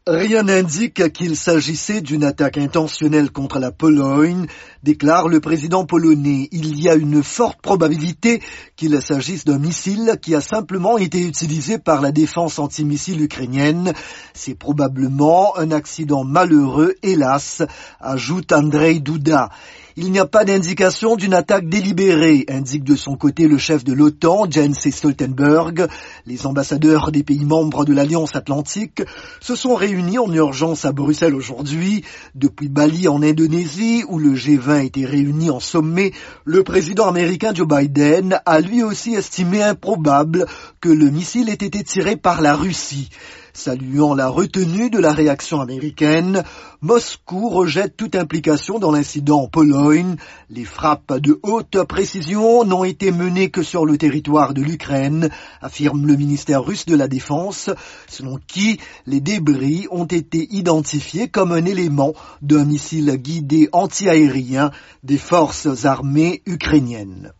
Rien n'indique qu'il s'agissait d'une attaque intentionnelle contre la Pologne, déclare le président polonais. Il y a une forte probabilité qu'il s'agisse d'un missile qui a simplement été utilisé par la défense antimissile ukrainienne. C'est probablement un accident malheureux, hélas, ajoute Andrzej Duda. Il n'y a pas d'indication d'une attaque délibérée, indique de son côté le chef de l'OTAN, Jens Stoltenberg. Les ambassadeurs des pays membres de l'Alliance Atlantique se sont réunis en urgence à Bruxelles aujourd'hui. Depuis Bali en Indonésie, où le G20 était réuni en sommet, le président américain Joe Biden a lui aussi estimé improbable que le missile ait été tiré par la Russie. Saluant la retenue de la réaction américaine, Moscou rejette toute implication dans l'incident en Pologne. Les frappes de haute précision n'ont été menées que sur le territoire de l'Ukraine, affirme le ministère russe de la Défense, selon qui les débris ont été identifiés comme un élément d'un missile guidé anti-aérien des forces armées ukrainiennes.